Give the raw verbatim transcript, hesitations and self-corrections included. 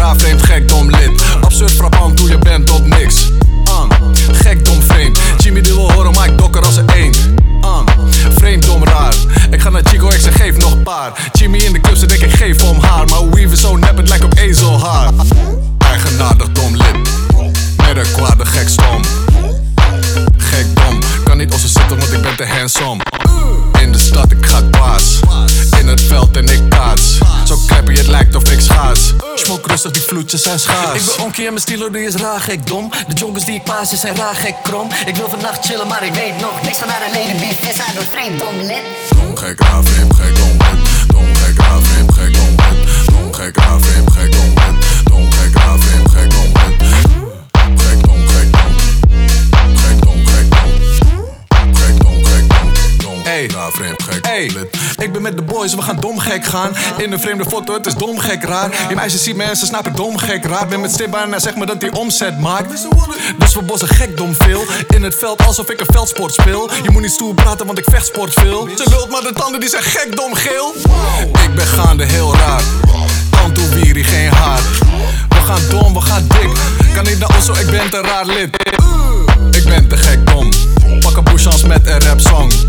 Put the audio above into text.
raar, vreemd, gek, dom, lid. Absurd, frappant, hoe je bent op niks. uh. Gek, dom, vreemd. Jimmy die wil horen, maar ik dokker als een eend. uh. Vreemd, dom, raar. Ik ga naar Chico, ik zeg geef nog paar. Jimmy in de club, ze denk ik geef om haar. Maar hoe weave zo nep, het lijkt op ezelhaar. Eigenaardig, dom, lid. Merkwaardig, gek, stom. Gek, dom. Kan niet onze zitten, want ik ben te handsome. In de stad, ik ga dwaas. In het veld en ik kaats. Zo crappy, het lijkt of ik schaats. Smoke rustig, die vloedjes zijn schaars. Ik ben onkie en mijn stilo die is raar gek dom. De joggers die ik paas zijn raar gek krom. Ik wil vannacht chillen, maar ik weet nog niks van haar alleen. Wie vis aan door vreemd dom lid. Dom, gek, raar, vreemd, gek, dom, lid. Dom, gek, raar, vreemd, gek, dom, lid. Dom, gek, raar, vreemd, gek, dom, lid. Dom, gek, raar, vreemd, gek, dom, lid. Gek, dom, gek, dom. Gek, dom, gek, dom. Gek, dom, gek, dom. Dom, hey, raar, vreemd, gek, hey. Ik ben met de boys, we gaan dom gek gaan. In een vreemde foto, het is dom gek raar. Je meisjes zien mensen snappen dom gek raar. Ben met Stibba en hij zegt me dat hij omzet maakt. Dus we bossen gek dom veel. In het veld alsof ik een veldsport speel. Je moet niet stoer praten, want ik vechtsport veel. Ze lult maar de tanden die zijn gek dom geel. Ik ben gaande heel raar. Antoewiri, geen haar. We gaan dom, we gaan dik. Kan niet naar Osso, ik ben te raar lid. Ik ben te gek dom. Pak een bouchance met een rap song.